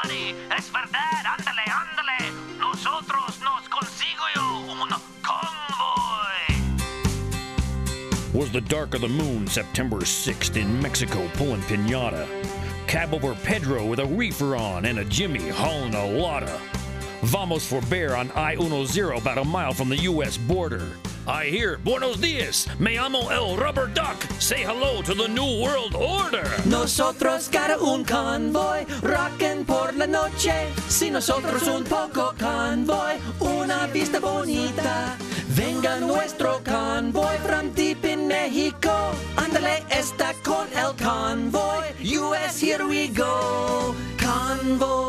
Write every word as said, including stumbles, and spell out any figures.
buddy. Es verdad, ándale, ándale. Nosotros nos consigo yo un convoy. Was the dark of the moon, September sixth in Mexico, pulling piñata. Cab over Pedro with a reefer on and a Jimmy hauling a lotta. Vamos for bear on I ten, about a mile from the U S border. I hear, buenos dias, me llamo El Rubber Duck. Say hello to the New World Order. Nosotros cara un convoy, rockin' por la noche. Si nosotros un poco convoy, una vista bonita. Venga nuestro convoy from deep in Mexico. Ándale, está con el convoy. U S, here we go. Convoy.